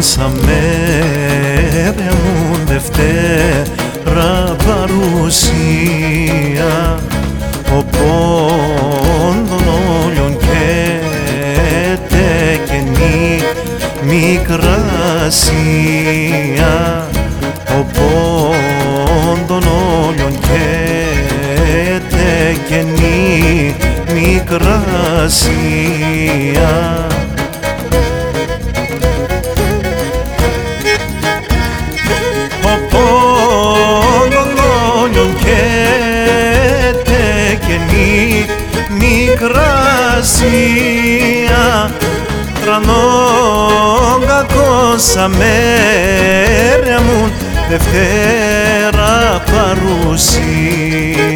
Σαν μέρα μου Δευτέρα παρουσία, ο πόντων όλων καίτε καινή μικρασία, ο πόντων όλων καίτε καινή μικρασία. Μικρασία τρανόν κακόσα μέρα μου Δευτέρα παρουσία.